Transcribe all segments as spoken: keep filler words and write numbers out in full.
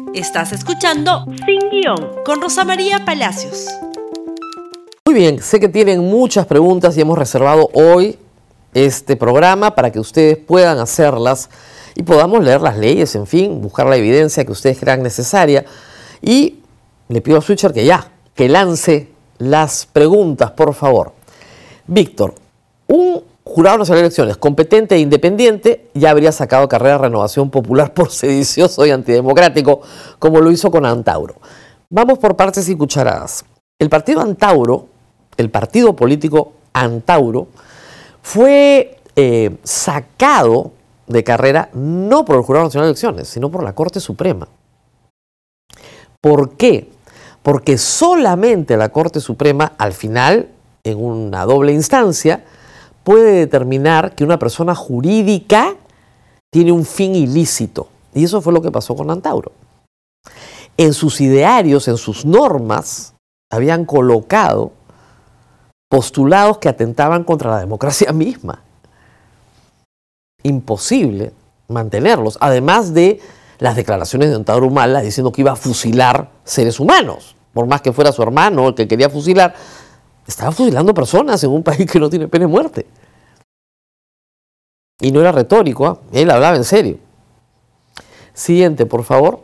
Estás escuchando Sin Guión con Rosa María Palacios. Muy bien, sé que tienen muchas preguntas y hemos reservado hoy este programa para que ustedes puedan hacerlas y podamos leer las leyes, en fin, buscar la evidencia que ustedes crean necesaria. Y le pido a Switcher que ya, que lance las preguntas, por favor. Víctor, un jurado nacional de elecciones competente e independiente ya habría sacado carrera de renovación popular por sedicioso y antidemocrático, como lo hizo con Antauro. Vamos por partes y cucharadas. El partido Antauro, el partido político Antauro, fue eh, sacado de carrera no por el Jurado Nacional de Elecciones, sino por la Corte Suprema. ¿Por qué? Porque solamente la Corte Suprema, al final, en una doble instancia, puede determinar que una persona jurídica tiene un fin ilícito. Y eso fue lo que pasó con Antauro. En sus idearios, en sus normas, habían colocado postulados que atentaban contra la democracia misma. Imposible mantenerlos, además de las declaraciones de Antauro Humala diciendo que iba a fusilar seres humanos, por más que fuera su hermano el que quería fusilar, estaba fusilando personas en un país que no tiene pena de muerte. Y no era retórico, ¿eh? Él hablaba en serio. Siguiente, por favor.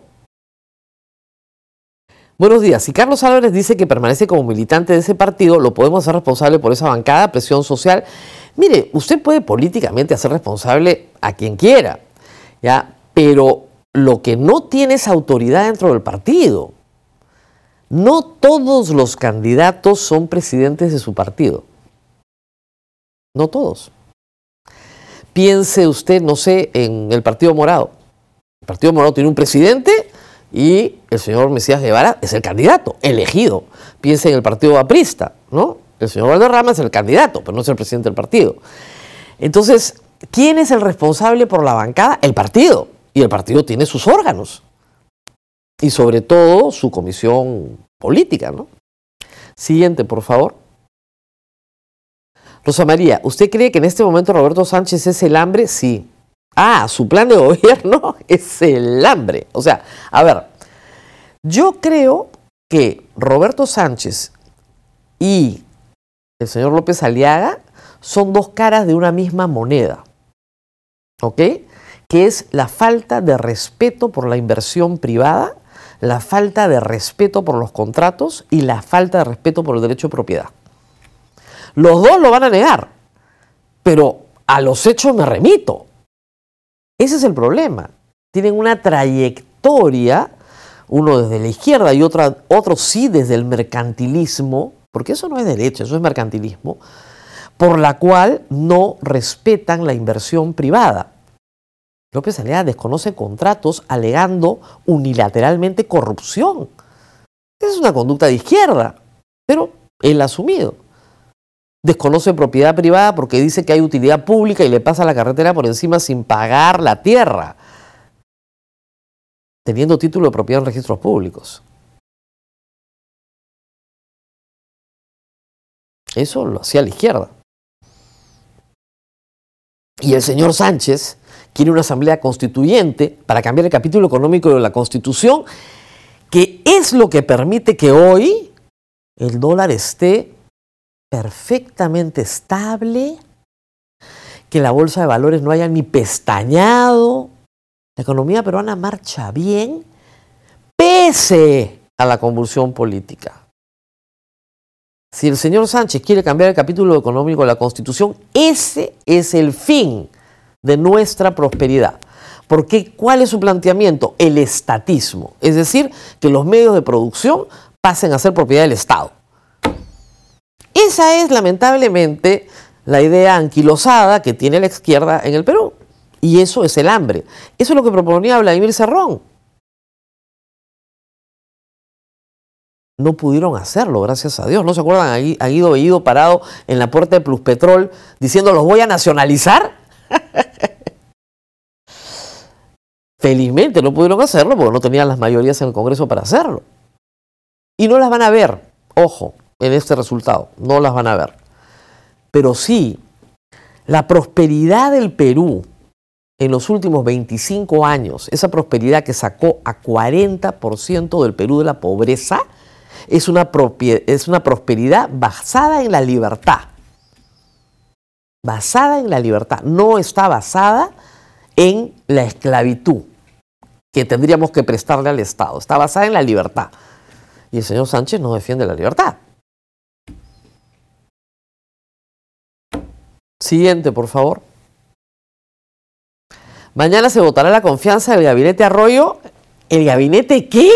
Buenos días. Si Carlos Álvarez dice que permanece como militante de ese partido, ¿lo podemos hacer responsable por esa bancada, presión social? Mire, usted puede políticamente hacer responsable a quien quiera, ¿ya? Pero lo que no tiene es autoridad dentro del partido. No todos los candidatos son presidentes de su partido. No todos. Piense usted, no sé, en el Partido Morado. El Partido Morado tiene un presidente y el señor Mesías Guevara es el candidato, elegido. Piense en el Partido Aprista, ¿no? El señor Valderrama es el candidato, pero no es el presidente del partido. Entonces, ¿quién es el responsable por la bancada? El partido. Y el partido tiene sus órganos. Y sobre todo su comisión política, ¿no? Siguiente, por favor. Rosa María, ¿usted cree que en este momento Roberto Sánchez es el hambre? Sí. Ah, su plan de gobierno es el hambre. O sea, a ver, yo creo que Roberto Sánchez y el señor López Aliaga son dos caras de una misma moneda, ¿ok? Que es la falta de respeto por la inversión privada, la falta de respeto por los contratos y la falta de respeto por el derecho de propiedad. Los dos lo van a negar, pero a los hechos me remito. Ese es el problema. Tienen una trayectoria, uno desde la izquierda y otra, otro sí desde el mercantilismo, porque eso no es derecho, eso es mercantilismo, por la cual no respetan la inversión privada. López Aliaga desconoce contratos alegando unilateralmente corrupción. Esa es una conducta de izquierda, pero él ha asumido. Desconoce propiedad privada porque dice que hay utilidad pública y le pasa la carretera por encima sin pagar la tierra, teniendo título de propiedad en registros públicos. Eso lo hacía la izquierda. Y el señor Sánchez quiere una asamblea constituyente para cambiar el capítulo económico de la Constitución, que es lo que permite que hoy el dólar esté perfectamente estable, que la bolsa de valores no haya ni pestañado, la economía peruana marcha bien, pese a la convulsión política. Si el señor Sánchez quiere cambiar el capítulo económico de la Constitución, ese es el fin de nuestra prosperidad. Porque, ¿cuál es su planteamiento? El estatismo, es decir, que los medios de producción pasen a ser propiedad del Estado. Esa es, lamentablemente, la idea anquilosada que tiene la izquierda en el Perú. Y eso es el hambre. Eso es lo que proponía Vladimir Cerrón. No pudieron hacerlo, gracias a Dios. ¿No se acuerdan a Guido Bellido parado en la puerta de Pluspetrol diciendo los voy a nacionalizar? Felizmente no pudieron hacerlo porque no tenían las mayorías en el Congreso para hacerlo. Y no las van a ver, ojo, en este resultado, no las van a ver. Pero sí, la prosperidad del Perú en los últimos veinticinco años, esa prosperidad que sacó a cuarenta por ciento del Perú de la pobreza, es una, es una prosperidad basada en la libertad. Basada en la libertad. No está basada en la esclavitud que tendríamos que prestarle al Estado. Está basada en la libertad. Y el señor Sánchez no defiende la libertad. Siguiente, por favor. Mañana se votará la confianza del gabinete Arroyo. ¿El gabinete qué?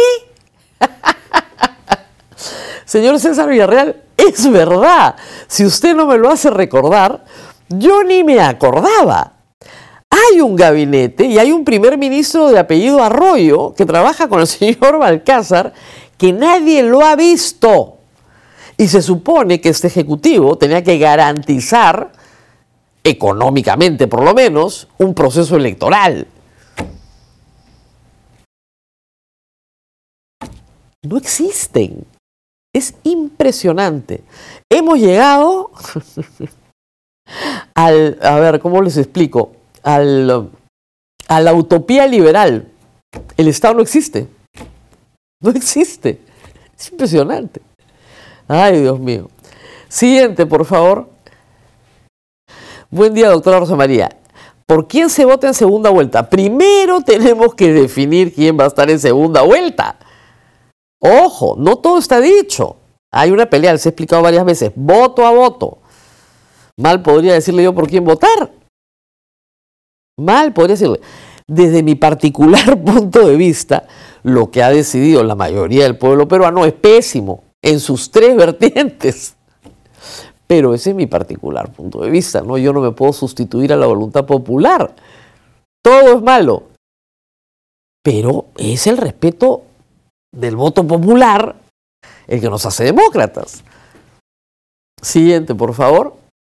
Señor César Villarreal, es verdad. Si usted no me lo hace recordar, yo ni me acordaba. Hay un gabinete y hay un primer ministro de apellido Arroyo que trabaja con el señor Balcázar que nadie lo ha visto. Y se supone que este ejecutivo tenía que garantizar, económicamente por lo menos, un proceso electoral. No existen. Es impresionante. Hemos llegado al, a ver, ¿cómo les explico? Al, a la utopía liberal. El Estado no existe. No existe. Es impresionante. Ay, Dios mío. Siguiente, por favor. Buen día, doctora Rosa María. ¿Por quién se vota en segunda vuelta? Primero tenemos que definir quién va a estar en segunda vuelta. Ojo, no todo está dicho. Hay una pelea, les he explicado varias veces, voto a voto. Mal podría decirle yo por quién votar. Mal podría decirle. Desde mi particular punto de vista, lo que ha decidido la mayoría del pueblo peruano es pésimo en sus tres vertientes. Pero ese es mi particular punto de vista, ¿no? Yo no me puedo sustituir a la voluntad popular. Todo es malo. Pero es el respeto del voto popular el que nos hace demócratas. Siguiente, por favor.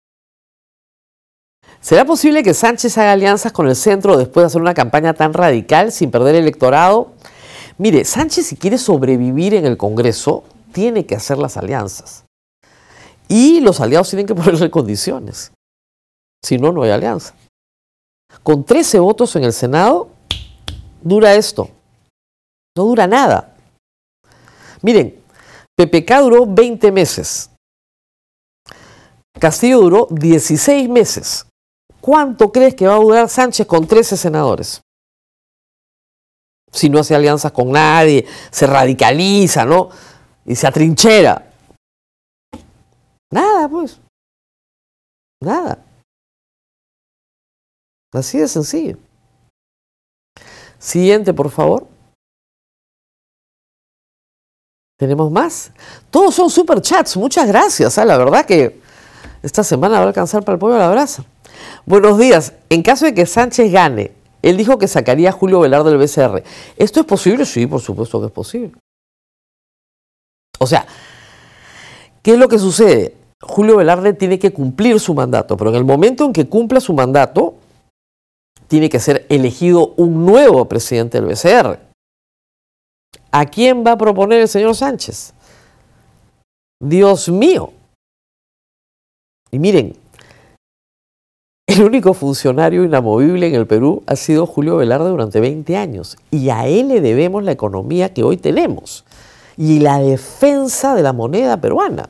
¿Será posible que Sánchez haga alianzas con el centro después de hacer una campaña tan radical sin perder el electorado? Mire, Sánchez, si quiere sobrevivir en el Congreso, tiene que hacer las alianzas. Y los aliados tienen que ponerle condiciones. Si no, no hay alianza. Con trece votos en el Senado, dura esto. No dura nada. Miren, P P K duró veinte meses. Castillo duró dieciséis meses. ¿Cuánto crees que va a durar Sánchez con trece senadores? Si no hace alianzas con nadie, se radicaliza, ¿no? Y se atrinchera. Nada, pues. Nada. Así de sencillo. Siguiente, por favor. ¿Tenemos más? Todos son superchats. Muchas gracias. ¿eh? La verdad que esta semana va a alcanzar para el pollo a la brasa. Buenos días. En caso de que Sánchez gane, él dijo que sacaría a Julio Velarde del B C R. ¿Esto es posible? Sí, por supuesto que es posible. O sea, ¿qué es lo que sucede? Julio Velarde tiene que cumplir su mandato, pero en el momento en que cumpla su mandato, tiene que ser elegido un nuevo presidente del B C R. ¿A quién va a proponer el señor Sánchez? Dios mío. Y miren, el único funcionario inamovible en el Perú ha sido Julio Velarde durante veinte años. Y a él le debemos la economía que hoy tenemos y la defensa de la moneda peruana.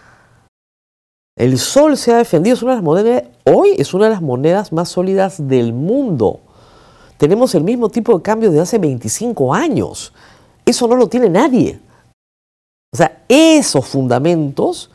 El sol se ha defendido, es una de las monedas, hoy es una de las monedas más sólidas del mundo. Tenemos el mismo tipo de cambio de hace veinticinco años. Eso no lo tiene nadie. O sea, esos fundamentos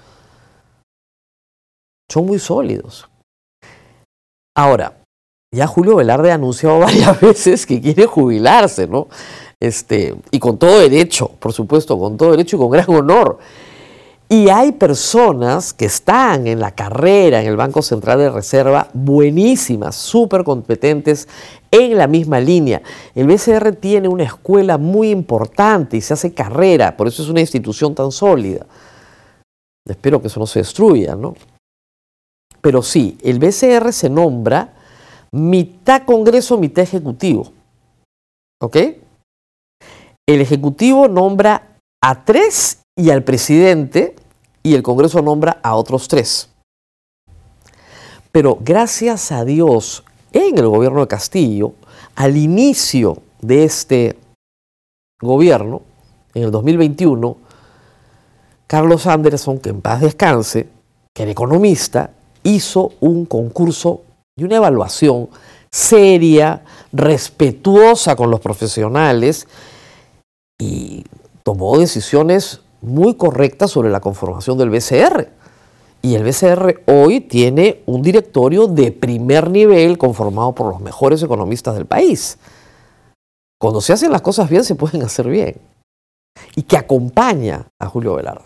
son muy sólidos. Ahora, ya Julio Velarde ha anunciado varias veces que quiere jubilarse, ¿no? Este, y con todo derecho, por supuesto, con todo derecho y con gran honor. Y hay personas que están en la carrera en el Banco Central de Reserva, buenísimas, súper competentes, en la misma línea. El B C R tiene una escuela muy importante y se hace carrera, por eso es una institución tan sólida. Espero que eso no se destruya, ¿no? Pero sí, el B C R se nombra mitad Congreso, mitad Ejecutivo. ¿Ok? El Ejecutivo nombra a tres y al presidente, y el Congreso nombra a otros tres. Pero gracias a Dios, en el gobierno de Castillo, al inicio de este gobierno, en el dos mil veintiuno, Carlos Anderson, que en paz descanse, que era economista, hizo un concurso y una evaluación seria, respetuosa con los profesionales y tomó decisiones muy correctas sobre la conformación del B C R. Y el B C R hoy tiene un directorio de primer nivel conformado por los mejores economistas del país. Cuando se hacen las cosas bien, se pueden hacer bien. Y que acompaña a Julio Velarde.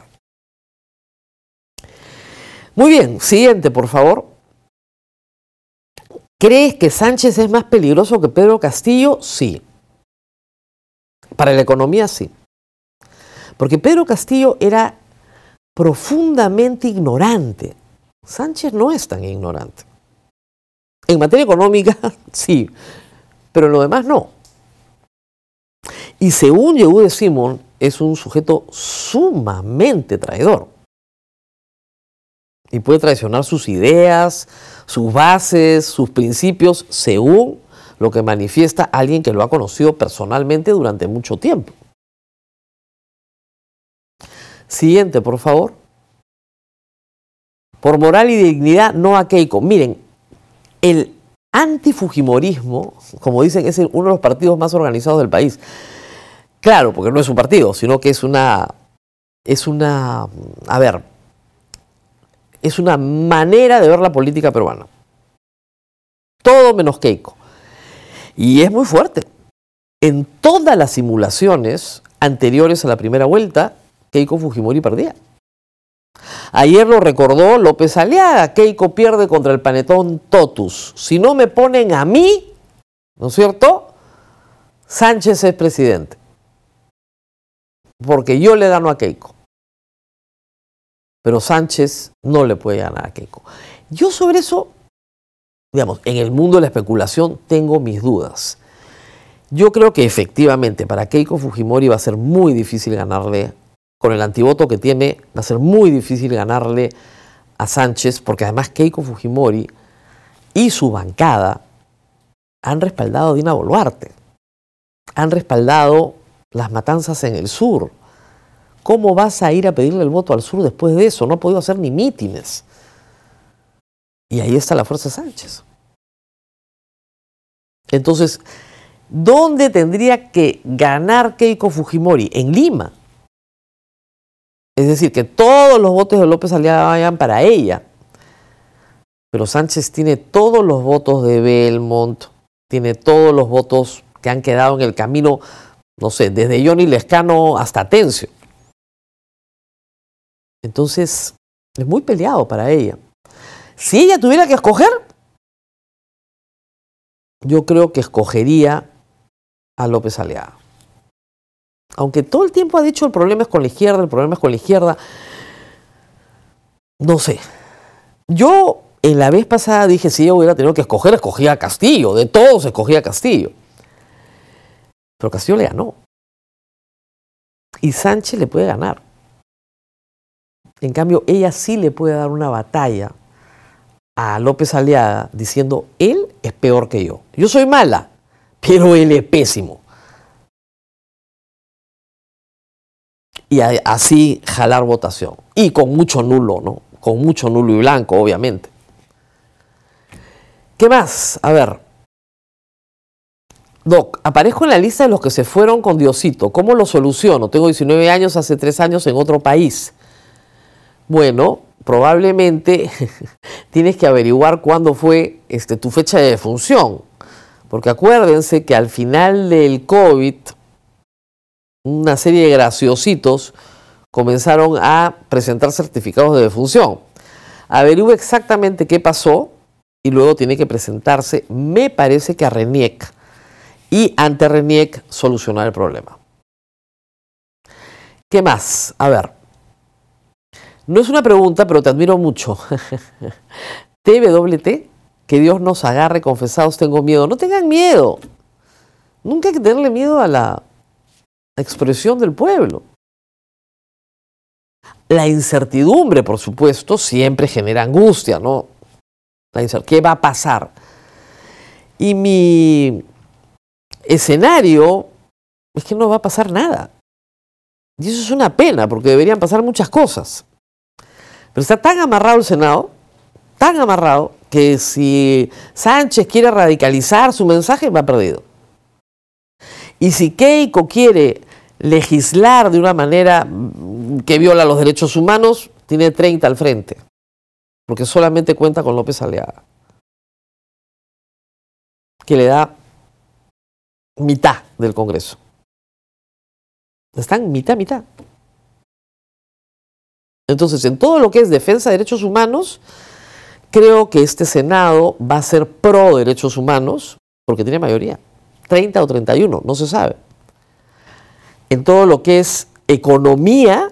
Muy bien, siguiente, por favor. ¿Crees que Sánchez es más peligroso que Pedro Castillo? Sí. Para la economía, sí. Porque Pedro Castillo era profundamente ignorante. Sánchez no es tan ignorante. En materia económica, sí, pero en lo demás no. Y según Yehude Simon, es un sujeto sumamente traidor. Y puede traicionar sus ideas, sus bases, sus principios, según lo que manifiesta alguien que lo ha conocido personalmente durante mucho tiempo. Siguiente, por favor. Por moral y dignidad, no a Keiko. Miren, el antifujimorismo, como dicen, es uno de los partidos más organizados del país. Claro, porque no es un partido, sino que es una, es una, a ver, es una manera de ver la política peruana. Todo menos Keiko. Y es muy fuerte. En todas las simulaciones anteriores a la primera vuelta, Keiko Fujimori perdía. Ayer lo recordó López Aliaga, Keiko pierde contra el panetón Totus. Si no me ponen a mí, ¿no es cierto?, Sánchez es presidente. Porque yo le gano a Keiko. Pero Sánchez no le puede ganar a Keiko. Yo sobre eso, digamos, en el mundo de la especulación tengo mis dudas. Yo creo que efectivamente para Keiko Fujimori va a ser muy difícil ganarle, con el antivoto que tiene, va a ser muy difícil ganarle a Sánchez, porque además Keiko Fujimori y su bancada han respaldado a Dina Boluarte, han respaldado las matanzas en el sur. ¿Cómo vas a ir a pedirle el voto al sur después de eso? No ha podido hacer ni mítines. Y ahí está la fuerza de Sánchez. Entonces, ¿dónde tendría que ganar Keiko Fujimori? En Lima. Es decir, que todos los votos de López Aliaga vayan para ella. Pero Sánchez tiene todos los votos de Belmont, tiene todos los votos que han quedado en el camino, no sé, desde Johnny Lescano hasta Tencio. Entonces, es muy peleado para ella. Si ella tuviera que escoger, yo creo que escogería a López Aliaga. Aunque todo el tiempo ha dicho el problema es con la izquierda, el problema es con la izquierda. No sé. Yo en la vez pasada dije, si ella hubiera tenido que escoger, escogía a Castillo. De todos escogía a Castillo. Pero Castillo le ganó. Y Sánchez le puede ganar. En cambio, ella sí le puede dar una batalla a López Aliaga diciendo, él es peor que yo. Yo soy mala, pero él es pésimo. Y así jalar votación. Y con mucho nulo, ¿no? Con mucho nulo y blanco, obviamente. ¿Qué más? A ver. Doc, aparezco en la lista de los que se fueron con Diosito. ¿Cómo lo soluciono? Tengo diecinueve años, hace tres años en otro país. Bueno, probablemente tienes que averiguar cuándo fue este, tu fecha de defunción. Porque acuérdense que al final del COVID, una serie de graciositos comenzaron a presentar certificados de defunción. Averigua exactamente qué pasó y luego tiene que presentarse, me parece que a RENIEC, y ante RENIEC solucionar el problema. ¿Qué más? A ver. No es una pregunta, pero te admiro mucho. T W T, que Dios nos agarre, confesados, tengo miedo. No tengan miedo. Nunca hay que tenerle miedo a la expresión del pueblo. La incertidumbre, por supuesto, siempre genera angustia, ¿no? La incer- ¿Qué va a pasar? Y mi escenario es que no va a pasar nada. Y eso es una pena, porque deberían pasar muchas cosas. Pero está tan amarrado el Senado, tan amarrado, que si Sánchez quiere radicalizar su mensaje, va perdido. Y si Keiko quiere legislar de una manera que viola los derechos humanos, tiene treinta al frente, porque solamente cuenta con López Aliaga, que le da mitad del Congreso. Están mitad, mitad. Entonces, en todo lo que es defensa de derechos humanos, creo que este Senado va a ser pro derechos humanos, porque tiene mayoría. treinta o treinta y uno, no se sabe. En todo lo que es economía,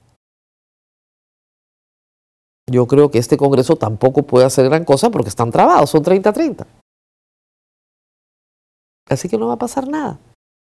yo creo que este Congreso tampoco puede hacer gran cosa porque están trabados, son treinta a treinta. Así que no va a pasar nada.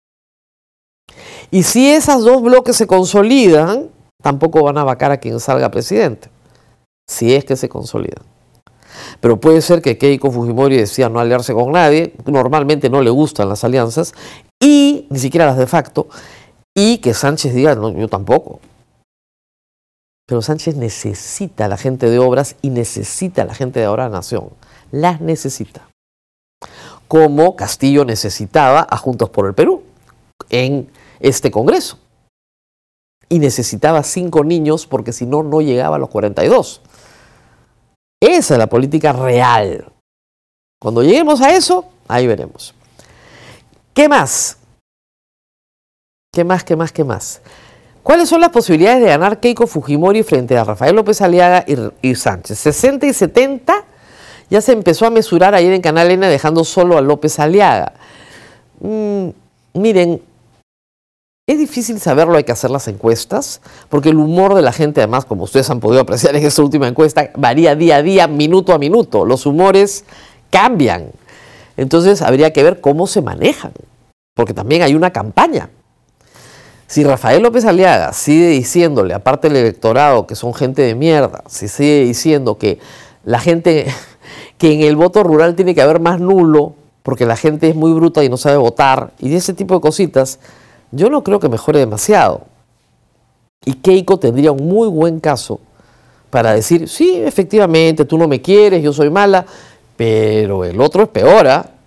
Y si esos dos bloques se consolidan, tampoco van a vacar a quien salga presidente, si es que se consolidan. Pero puede ser que Keiko Fujimori decida no aliarse con nadie, normalmente no le gustan las alianzas, y ni siquiera las de facto, y que Sánchez diga, no, yo tampoco. Pero Sánchez necesita a la gente de obras y necesita a la gente de ahora Nación. Las necesita. Como Castillo necesitaba a Juntos por el Perú en este Congreso. Y necesitaba cinco niños porque si no, no llegaba a los cuarenta y dos. Esa es la política real. Cuando lleguemos a eso, ahí veremos. ¿Qué más? ¿Qué más, qué más, qué más? ¿Cuáles son las posibilidades de ganar Keiko Fujimori frente a Rafael López Aliaga y, y Sánchez? sesenta y setenta ya se empezó a mesurar ayer en Canal N dejando solo a López Aliaga. Mm, miren, es difícil saberlo, hay que hacer las encuestas, porque el humor de la gente, además, como ustedes han podido apreciar en esta última encuesta, varía día a día, minuto a minuto. Los humores cambian. Entonces habría que ver cómo se manejan, porque también hay una campaña. Si Rafael López Aliaga sigue diciéndole, aparte del electorado, que son gente de mierda, si sigue diciendo que la gente, que en el voto rural tiene que haber más nulo, porque la gente es muy bruta y no sabe votar, y ese tipo de cositas, yo no creo que mejore demasiado. Y Keiko tendría un muy buen caso para decir, sí, efectivamente, tú no me quieres, yo soy mala, pero el otro es peor, ¿ah? ¿eh?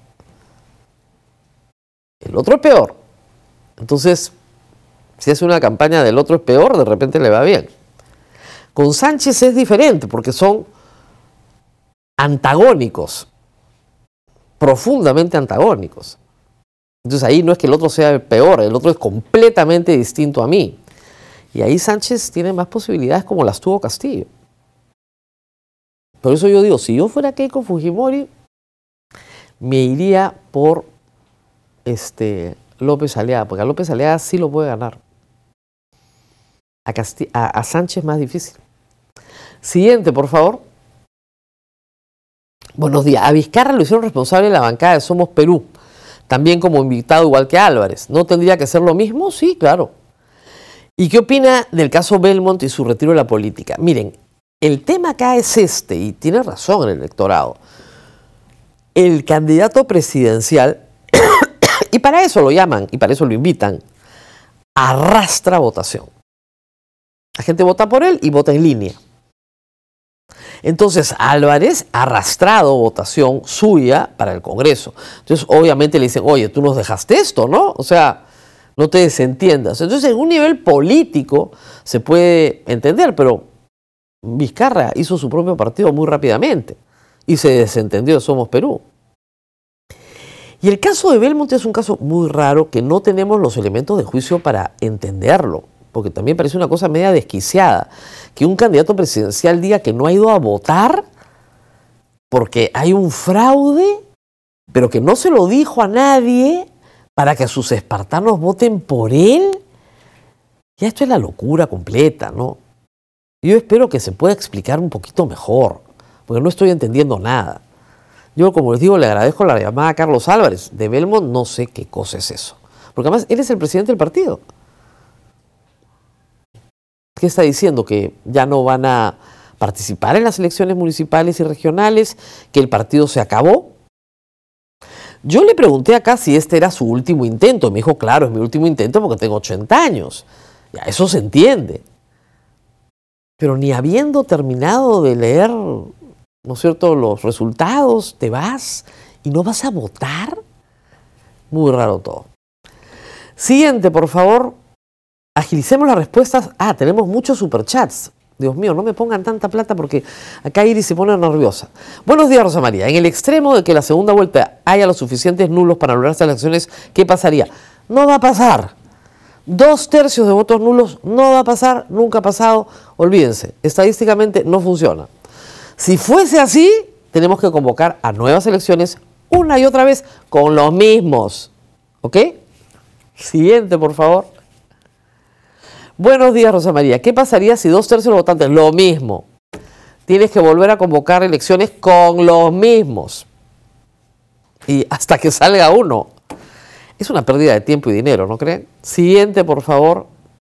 El otro es peor. Entonces, si hace una campaña del otro es peor, de repente le va bien. Con Sánchez es diferente, porque son antagónicos, profundamente antagónicos. Entonces ahí no es que el otro sea el peor, el otro es completamente distinto a mí. Y ahí Sánchez tiene más posibilidades como las tuvo Castillo. Por eso yo digo, si yo fuera Keiko Fujimori, me iría por este, López Aliaga, porque a López Aliaga sí lo puede ganar. A, Casti- a, a Sánchez más difícil. Siguiente, por favor. Buenos días. A Vizcarra lo hicieron responsable de la bancada de Somos Perú. También como invitado igual que Álvarez. ¿No tendría que ser lo mismo? Sí, claro. ¿Y qué opina del caso Belmont y su retiro de la política? Miren, el tema acá es este, y tiene razón el electorado. El candidato presidencial, y para eso lo llaman, y para eso lo invitan, arrastra votación. La gente vota por él y vota en línea. Entonces Álvarez ha arrastrado votación suya para el Congreso. Entonces obviamente le dicen, oye, tú nos dejaste esto, ¿no? O sea, no te desentiendas. Entonces en un nivel político se puede entender, pero Vizcarra hizo su propio partido muy rápidamente y se desentendió de Somos Perú. Y el caso de Belmont es un caso muy raro que no tenemos los elementos de juicio para entenderlo, porque también parece una cosa media desquiciada, que un candidato presidencial diga que no ha ido a votar porque hay un fraude, pero que no se lo dijo a nadie para que sus espartanos voten por él. Ya esto es la locura completa, ¿no? Yo espero que se pueda explicar un poquito mejor, porque no estoy entendiendo nada. Yo, como les digo, le agradezco la llamada a Carlos Álvarez. De Belmont no sé qué cosa es eso, porque además él es el presidente del partido. ¿Qué está diciendo? Que ya no van a participar en las elecciones municipales y regionales, que el partido se acabó. Yo le pregunté acá si este era su último intento. Me dijo, claro, es mi último intento porque tengo ochenta años. Ya, eso se entiende. Pero ni habiendo terminado de leer, ¿no es cierto?, los resultados, te vas y no vas a votar. Muy raro todo. Siguiente, por favor. Agilicemos las respuestas. Ah, tenemos muchos superchats. Dios mío, no me pongan tanta plata porque acá Iris se pone nerviosa. Buenos días, Rosa María. En el extremo de que la segunda vuelta haya los suficientes nulos para anular estas elecciones, ¿qué pasaría? No va a pasar. Dos tercios de votos nulos no va a pasar, nunca ha pasado. Olvídense, estadísticamente no funciona. Si fuese así, tenemos que convocar a nuevas elecciones una y otra vez con los mismos. ¿Ok? Siguiente, por favor. Buenos días, Rosa María. ¿Qué pasaría si dos tercios de los votantes? Lo mismo. Tienes que volver a convocar elecciones con los mismos. Y hasta que salga uno. Es una pérdida de tiempo y dinero, ¿no creen? Siguiente, por favor.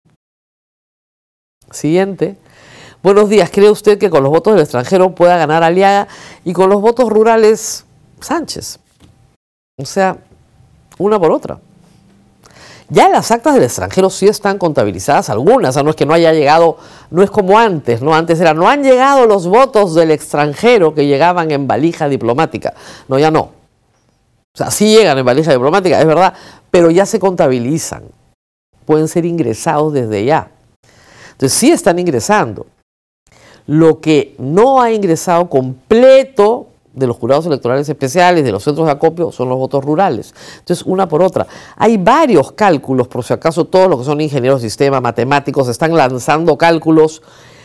Siguiente. Buenos días. ¿Cree usted que con los votos del extranjero pueda ganar Aliaga y con los votos rurales Sánchez? O sea, una por otra. Ya las actas del extranjero sí están contabilizadas algunas, o sea, no es que no haya llegado, no es como antes, ¿no? Antes era, no han llegado los votos del extranjero que llegaban en valija diplomática. No, ya no. O sea, sí llegan en valija diplomática, es verdad, pero ya se contabilizan. Pueden ser ingresados desde ya. Entonces sí están ingresando. Lo que no ha ingresado completo de los jurados electorales especiales, de los centros de acopio, son los votos rurales. Entonces, una por otra. Hay varios cálculos, por si acaso todos los que son ingenieros de sistema, matemáticos, están lanzando cálculos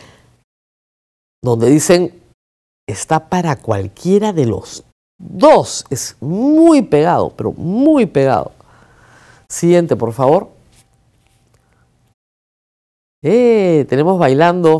donde dicen, está para cualquiera de los dos. Es muy pegado, pero muy pegado. Siguiente, por favor. Eh, tenemos bailando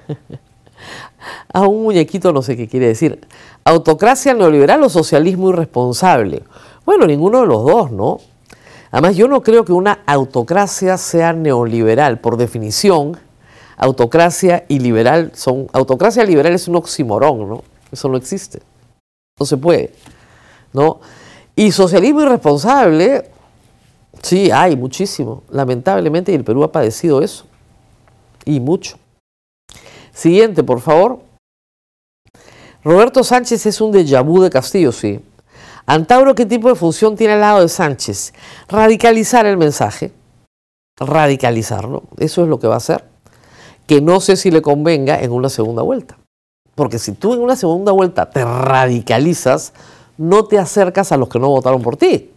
a un muñequito, no sé qué quiere decir. ¿Autocracia neoliberal o socialismo irresponsable? Bueno, ninguno de los dos, ¿no? Además, yo no creo que una autocracia sea neoliberal. Por definición, autocracia y liberal son... Autocracia liberal es un oxímoron, ¿no? Eso no existe. No se puede, ¿no? Y socialismo irresponsable, sí, hay muchísimo. Lamentablemente, y el Perú ha padecido eso. Y mucho. Siguiente, por favor. Roberto Sánchez es un déjà vu de Castillo, sí. Antauro, ¿qué tipo de función tiene al lado de Sánchez? Radicalizar el mensaje. Radicalizarlo. Eso es lo que va a hacer. Que no sé si le convenga en una segunda vuelta. Porque si tú en una segunda vuelta te radicalizas, no te acercas a los que no votaron por ti.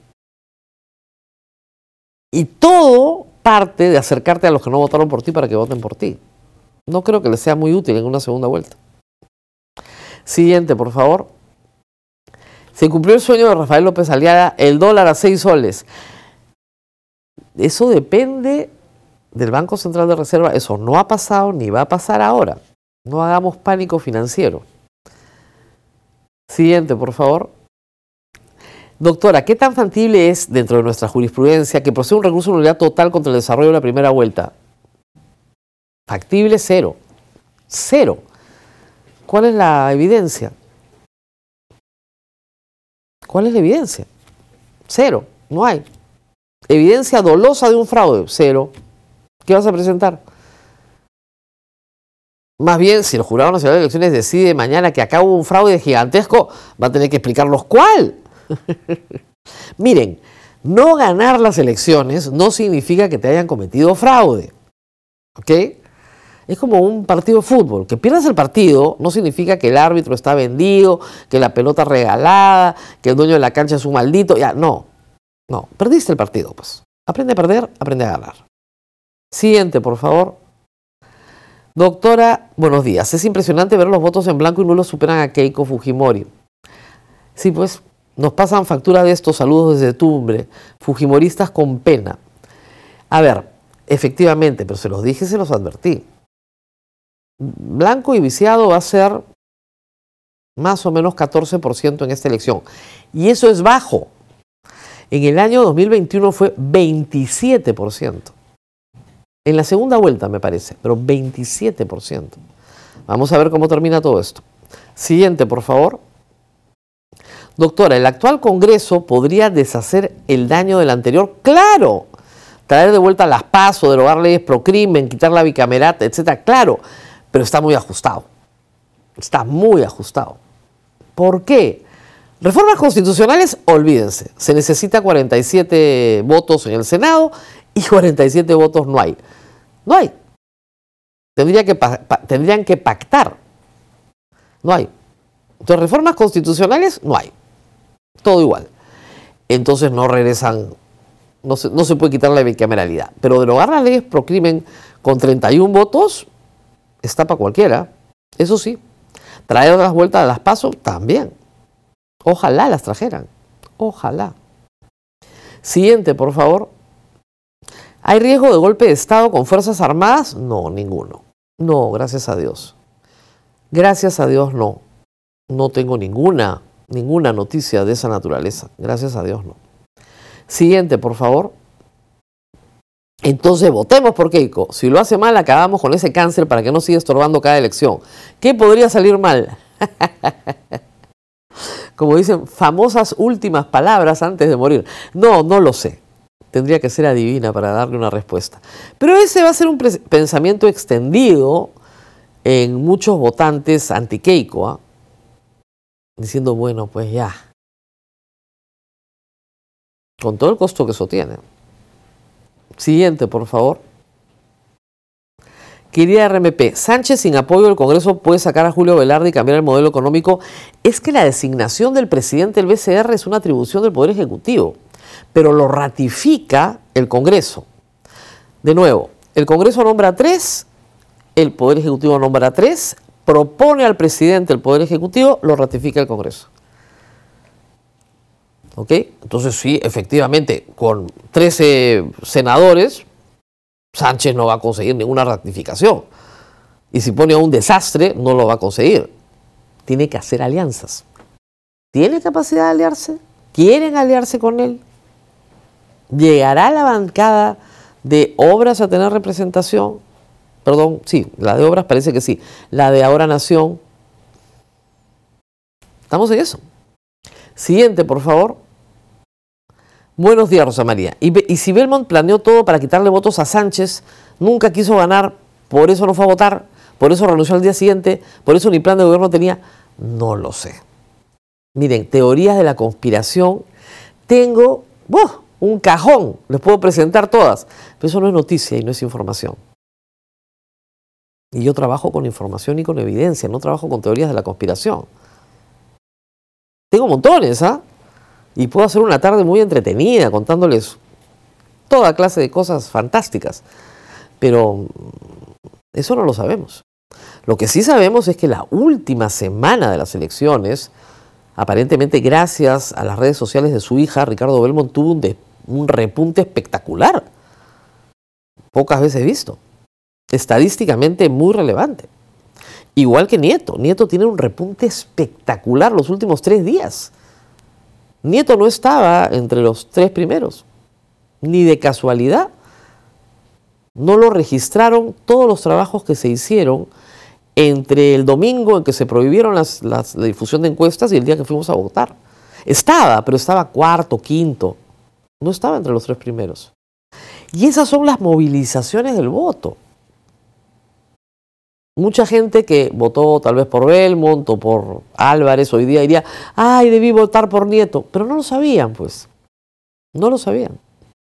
Y todo parte de acercarte a los que no votaron por ti para que voten por ti. No creo que les sea muy útil en una segunda vuelta. Siguiente, por favor. Se cumplió el sueño de Rafael López Aliaga, el dólar a seis soles. Eso depende del Banco Central de Reserva. Eso no ha pasado ni va a pasar ahora. No hagamos pánico financiero. Siguiente, por favor. Doctora, ¿qué tan factible es dentro de nuestra jurisprudencia que proceda un recurso de nulidad total contra el desarrollo de la primera vuelta? Factible, cero. Cero. ¿Cuál es la evidencia? ¿Cuál es la evidencia? Cero. No hay. Evidencia dolosa de un fraude. Cero. ¿Qué vas a presentar? Más bien, si el Jurado Nacional de Elecciones decide mañana que acá hubo un fraude gigantesco, va a tener que explicarnos cuál. Miren, no ganar las elecciones no significa que te hayan cometido fraude. ¿Ok? Es como un partido de fútbol. Que pierdas el partido no significa que el árbitro está vendido, que la pelota regalada, que el dueño de la cancha es un maldito. Ya, no. No, perdiste el partido, pues. Aprende a perder, aprende a ganar. Siguiente, por favor. Doctora, buenos días. Es impresionante ver los votos en blanco y nulos superan a Keiko Fujimori. Sí, pues, nos pasan factura de estos saludos desde Tumbre. Fujimoristas con pena. A ver, efectivamente, pero se los dije, se los advertí. Blanco y viciado va a ser más o menos catorce por ciento en esta elección. Y eso es bajo. En el año dos mil veintiuno fue veintisiete por ciento. En la segunda vuelta, me parece, pero veintisiete por ciento. Vamos a ver cómo termina todo esto. Siguiente, por favor. Doctora, ¿el actual Congreso podría deshacer el daño del anterior? ¡Claro! Traer de vuelta las PASO, derogar leyes pro crimen, quitar la bicamerata, etcétera. Claro, pero está muy ajustado. Está muy ajustado. ¿Por qué? Reformas constitucionales, olvídense. Se necesita cuarenta y siete votos en el Senado y cuarenta y siete votos no hay. No hay. Tendría que, tendrían que pactar. No hay. Entonces, reformas constitucionales, no hay. Todo igual. Entonces no regresan, no se, no se puede quitar la bicameralidad. Pero derogar las leyes pro crimen con treinta y uno votos está para cualquiera. Eso sí. Traer las vueltas a las PASO también. Ojalá las trajeran. Ojalá. Siguiente, por favor. ¿Hay riesgo de golpe de Estado con Fuerzas Armadas? No, ninguno. No, gracias a Dios. Gracias a Dios no. No tengo ninguna, ninguna noticia de esa naturaleza. Gracias a Dios no. Siguiente, por favor. Entonces votemos por Keiko. Si lo hace mal, acabamos con ese cáncer para que no siga estorbando cada elección. ¿Qué podría salir mal? Como dicen, famosas últimas palabras antes de morir. No, no lo sé. Tendría que ser adivina para darle una respuesta. Pero ese va a ser un pensamiento extendido en muchos votantes anti-Keiko, ¿eh? Diciendo, bueno, pues ya. Con todo el costo que eso tiene. Siguiente, por favor. Querida R M P, Sánchez sin apoyo del Congreso puede sacar a Julio Velarde y cambiar el modelo económico. Es que la designación del presidente del B C R es una atribución del Poder Ejecutivo, pero lo ratifica el Congreso. De nuevo, el Congreso nombra a tres, el Poder Ejecutivo nombra a tres, propone al presidente el Poder Ejecutivo, lo ratifica el Congreso. ¿Ok? Entonces sí, efectivamente, con trece senadores, Sánchez no va a conseguir ninguna ratificación. Y si pone a un desastre, no lo va a conseguir. Tiene que hacer alianzas. ¿Tiene capacidad de aliarse? ¿Quieren aliarse con él? ¿Llegará la bancada de obras a tener representación? Perdón, sí, la de obras parece que sí. La de Ahora Nación. Estamos en eso. Siguiente, por favor. Buenos días, Rosa María. Y, y si Belmont planeó todo para quitarle votos a Sánchez, nunca quiso ganar, por eso no fue a votar, por eso renunció al día siguiente, por eso ni plan de gobierno tenía, no lo sé. Miren, teorías de la conspiración, tengo ¡uh! un cajón, les puedo presentar todas, pero eso no es noticia y no es información. Y yo trabajo con información y con evidencia, no trabajo con teorías de la conspiración. Tengo montones, ¿ah? ¿eh? Y puedo hacer una tarde muy entretenida contándoles toda clase de cosas fantásticas. Pero eso no lo sabemos. Lo que sí sabemos es que la última semana de las elecciones, aparentemente gracias a las redes sociales de su hija, Ricardo Belmont tuvo un, de, un repunte espectacular. Pocas veces visto. Estadísticamente muy relevante. Igual que Nieto. Nieto tiene un repunte espectacular los últimos tres días. Nieto no estaba entre los tres primeros, ni de casualidad. No lo registraron todos los trabajos que se hicieron entre el domingo en que se prohibieron las, las, la difusión de encuestas y el día que fuimos a votar. Estaba, pero estaba cuarto, quinto. No estaba entre los tres primeros. Y esas son las movilizaciones del voto. Mucha gente que votó tal vez por Belmont o por Álvarez hoy día diría, ay, debí votar por Nieto. Pero no lo sabían, pues. No lo sabían.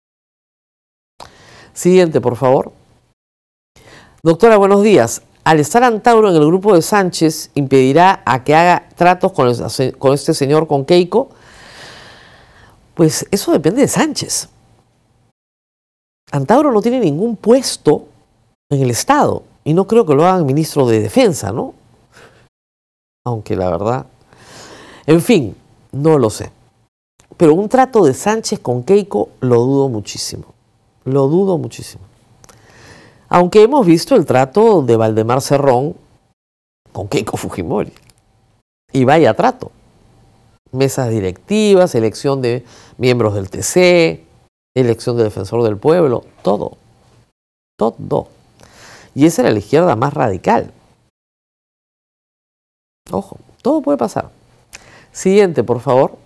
Siguiente, por favor. Doctora, buenos días. Al estar Antauro en el grupo de Sánchez, ¿impedirá a que haga tratos con, el, con este señor, con Keiko? Pues eso depende de Sánchez. Antauro no tiene ningún puesto en el Estado. Y no creo que lo hagan ministro de Defensa, ¿no? Aunque la verdad... En fin, no lo sé. Pero un trato de Sánchez con Keiko lo dudo muchísimo. Lo dudo muchísimo. Aunque hemos visto el trato de Valdemar Cerrón con Keiko Fujimori. Y vaya trato. Mesas directivas, elección de miembros del T C, elección de defensor del pueblo, todo. Todo. Y esa era la izquierda más radical. Ojo, todo puede pasar. Siguiente, por favor.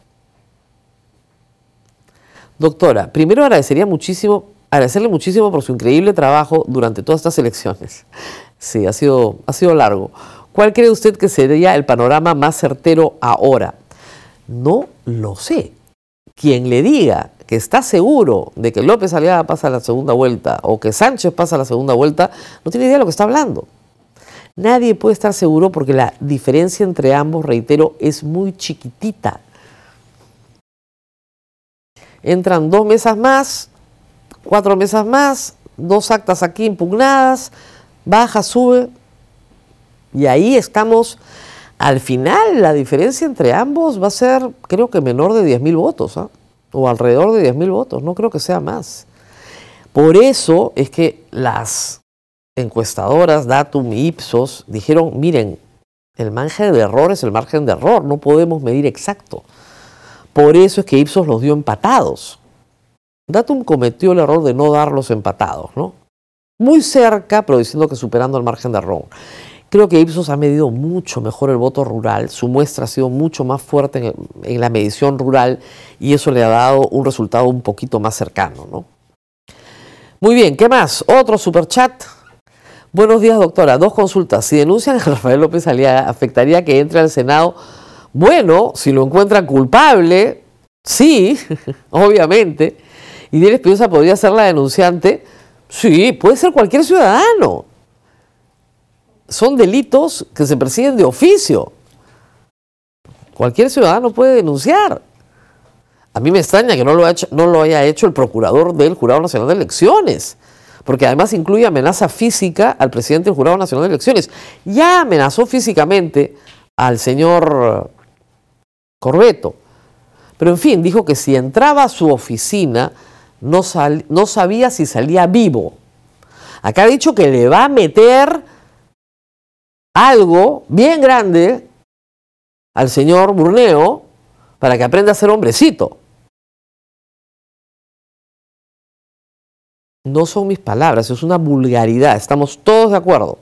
Doctora, primero agradecería muchísimo, agradecerle muchísimo por su increíble trabajo durante todas estas elecciones. Sí, ha sido, ha sido largo. ¿Cuál cree usted que sería el panorama más certero ahora? No lo sé. Quien le diga que está seguro de que López Aliaga pasa a la segunda vuelta o que Sánchez pasa a la segunda vuelta, no tiene idea de lo que está hablando. Nadie puede estar seguro porque la diferencia entre ambos, reitero, es muy chiquitita. Entran dos mesas más, cuatro mesas más, dos actas aquí impugnadas, baja, sube, y ahí estamos. Al final, la diferencia entre ambos va a ser, creo que menor de diez mil votos, ¿eh? O alrededor de diez mil votos, no creo que sea más. Por eso es que las encuestadoras, Datum y Ipsos, dijeron, miren, el margen de error es el margen de error, no podemos medir exacto. Por eso es que Ipsos los dio empatados. Datum cometió el error de no darlos empatados, ¿no? Muy cerca, pero diciendo que superando el margen de error. Creo que Ipsos ha medido mucho mejor el voto rural, su muestra ha sido mucho más fuerte en, en la medición rural y eso le ha dado un resultado un poquito más cercano, ¿no? Muy bien, ¿qué más? Otro superchat. Buenos días, doctora. Dos consultas. Si denuncian a Rafael López Aliaga, ¿afectaría que entre al Senado? Bueno, si lo encuentran culpable, sí, obviamente. Y Diana Espinosa podría ser la denunciante. Sí, puede ser cualquier ciudadano. Son delitos que se persiguen de oficio. Cualquier ciudadano puede denunciar. A mí me extraña que no lo, ha hecho, no lo haya hecho el procurador del Jurado Nacional de Elecciones, porque además incluye amenaza física al presidente del Jurado Nacional de Elecciones. Ya amenazó físicamente al señor Corbeto. Pero en fin, dijo que si entraba a su oficina no, sal, no sabía si salía vivo. Acá ha dicho que le va a meter algo bien grande al señor Burneo para que aprenda a ser hombrecito. No son mis palabras, es una vulgaridad, estamos todos de acuerdo.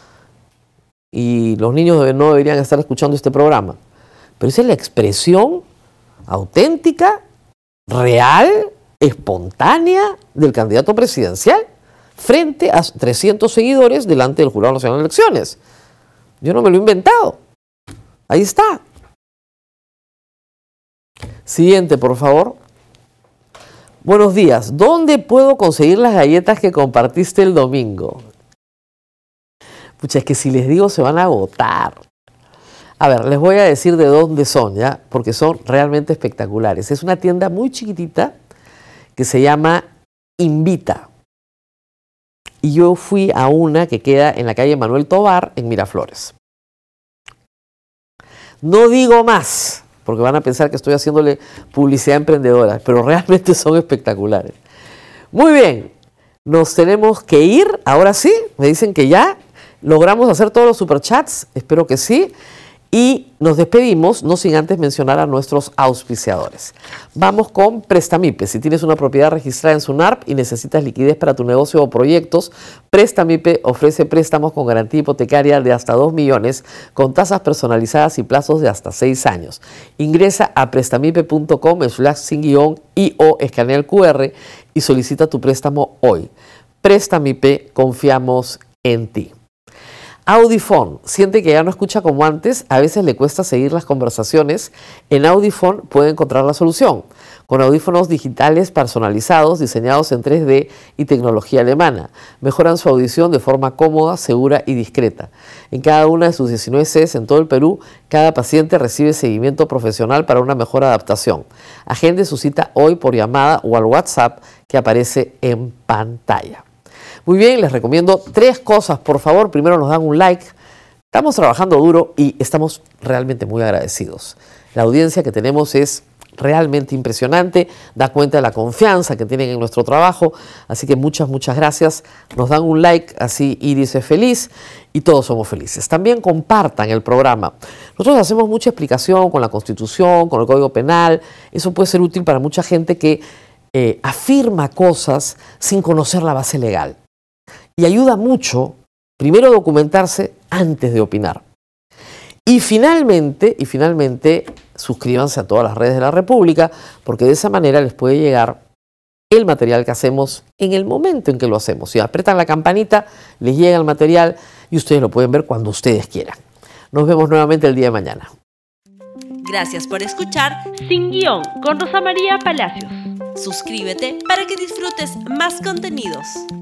Y los niños no deberían estar escuchando este programa. Pero esa es la expresión auténtica, real, espontánea del candidato presidencial frente a trescientos seguidores delante del Jurado Nacional de Elecciones. Yo no me lo he inventado. Ahí está. Siguiente, por favor. Buenos días. ¿Dónde puedo conseguir las galletas que compartiste el domingo? Pucha, es que si les digo se van a agotar. A ver, les voy a decir de dónde son, ¿ya? Porque son realmente espectaculares. Es una tienda muy chiquitita que se llama Invita. Y yo fui a una que queda en la calle Manuel Tovar, en Miraflores. No digo más, porque van a pensar que estoy haciéndole publicidad emprendedora, pero realmente son espectaculares. Muy bien, nos tenemos que ir. Ahora sí, me dicen que ya logramos hacer todos los superchats, espero que sí. Y nos despedimos, no sin antes mencionar a nuestros auspiciadores. Vamos con Prestamipe. Si tienes una propiedad registrada en SUNARP y necesitas liquidez para tu negocio o proyectos, Prestamipe ofrece préstamos con garantía hipotecaria de hasta dos millones, con tasas personalizadas y plazos de hasta seis años. Ingresa a prestamipe punto com slash sin guión y o escanea el cu erre y solicita tu préstamo hoy. Prestamipe, confiamos en ti. Audifone, siente que ya no escucha como antes, a veces le cuesta seguir las conversaciones. En Audifone puede encontrar la solución, con audífonos digitales personalizados, diseñados en tres D y tecnología alemana. Mejoran su audición de forma cómoda, segura y discreta. En cada una de sus diecinueve sedes en todo el Perú, cada paciente recibe seguimiento profesional para una mejor adaptación. Agende su cita hoy por llamada o al WhatsApp que aparece en pantalla. Muy bien, les recomiendo tres cosas, por favor. Primero nos dan un like. Estamos trabajando duro y estamos realmente muy agradecidos. La audiencia que tenemos es realmente impresionante, da cuenta de la confianza que tienen en nuestro trabajo, así que muchas, muchas gracias. Nos dan un like, así Iris es feliz y todos somos felices. También compartan el programa. Nosotros hacemos mucha explicación con la Constitución, con el Código Penal. Eso puede ser útil para mucha gente que eh, afirma cosas sin conocer la base legal. Y ayuda mucho, primero, documentarse antes de opinar. Y finalmente, y finalmente, suscríbanse a todas las redes de la República, porque de esa manera les puede llegar el material que hacemos en el momento en que lo hacemos. Si apretan la campanita, les llega el material y ustedes lo pueden ver cuando ustedes quieran. Nos vemos nuevamente el día de mañana. Gracias por escuchar Sin Guión con Rosa María Palacios. Suscríbete para que disfrutes más contenidos.